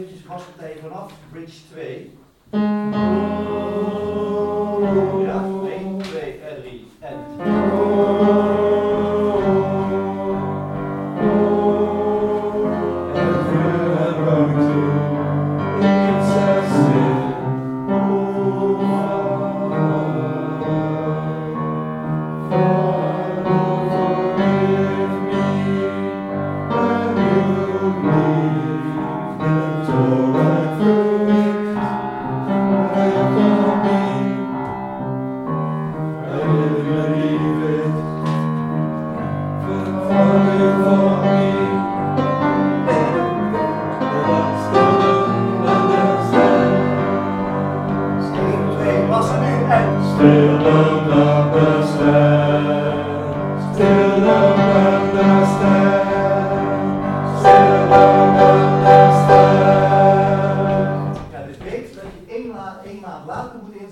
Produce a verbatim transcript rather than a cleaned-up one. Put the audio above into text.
Eventjes vastgeteken vanaf bridge twee. Ja, één, twee en drie en... Still don't understand. Still don't understand. Still don't understand. Ja, dus weet dat je één, la- één maand later moet inzetten.